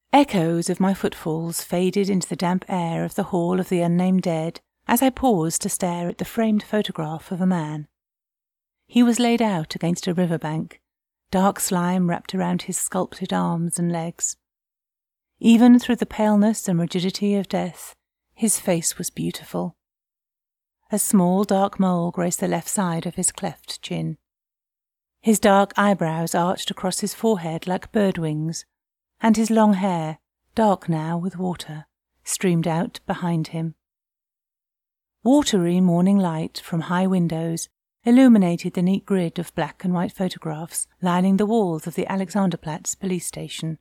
Echoes of my footfalls faded into the damp air of the Hall of the Unnamed Dead as I paused to stare at the framed photograph of a man. He was laid out against a river bank, dark slime wrapped around his sculpted arms and legs. Even through the paleness and rigidity of death, his face was beautiful. A small dark mole graced the left side of his cleft chin. His dark eyebrows arched across his forehead like bird wings, and his long hair, dark now with water, streamed out behind him. Watery morning light from high windows illuminated the neat grid of black and white photographs lining the walls of the Alexanderplatz police station.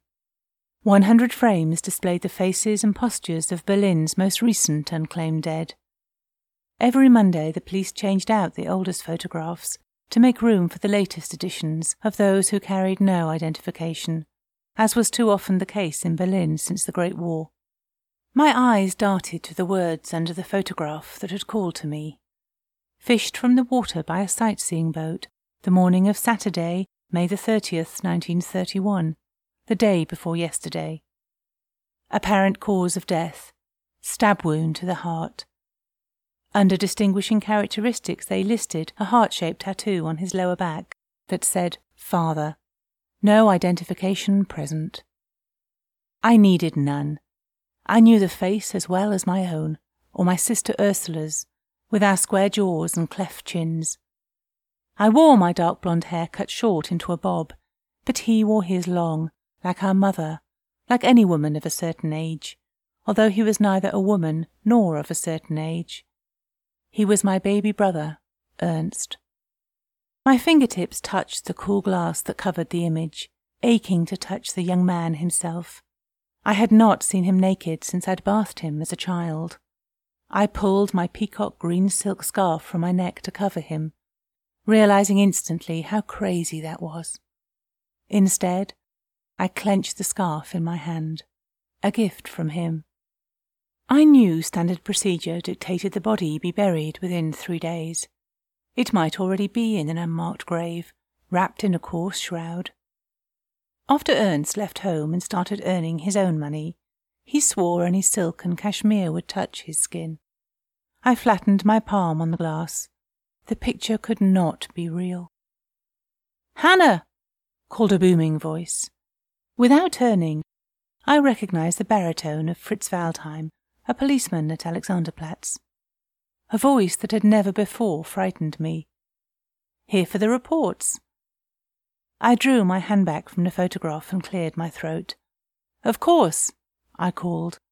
100 frames displayed the faces and postures of Berlin's most recent unclaimed dead. Every Monday the police changed out the oldest photographs to make room for the latest editions of those who carried no identification, as was too often the case in Berlin since the Great War. My eyes darted to the words under the photograph that had called to me. Fished from the water by a sightseeing boat, the morning of Saturday, May the 30th, 1931, the day before yesterday. Apparent cause of death, stab wound to the heart. Under distinguishing characteristics they listed a heart-shaped tattoo on his lower back that said, Father. No identification present. I needed none. I knew the face as well as my own, or my sister Ursula's, with our square jaws and cleft chins. I wore my dark blonde hair cut short into a bob, but he wore his long, like our mother, like any woman of a certain age, although he was neither a woman nor of a certain age. He was my baby brother, Ernst. My fingertips touched the cool glass that covered the image, aching to touch the young man himself. I had not seen him naked since I'd bathed him as a child. I pulled my peacock green silk scarf from my neck to cover him, realizing instantly how crazy that was. Instead, I clenched the scarf in my hand, a gift from him. I knew standard procedure dictated the body be buried within 3 days. It might already be in an unmarked grave, wrapped in a coarse shroud. After Ernst left home and started earning his own money, he swore any silk and cashmere would touch his skin. I flattened my palm on the glass. The picture could not be real. "Hannah!" called a booming voice. Without turning, I recognized the baritone of Fritz Waldheim, a policeman at Alexanderplatz. A voice that had never before frightened me. "Here for the reports." I drew my hand back from the photograph and cleared my throat. "Of course," I called,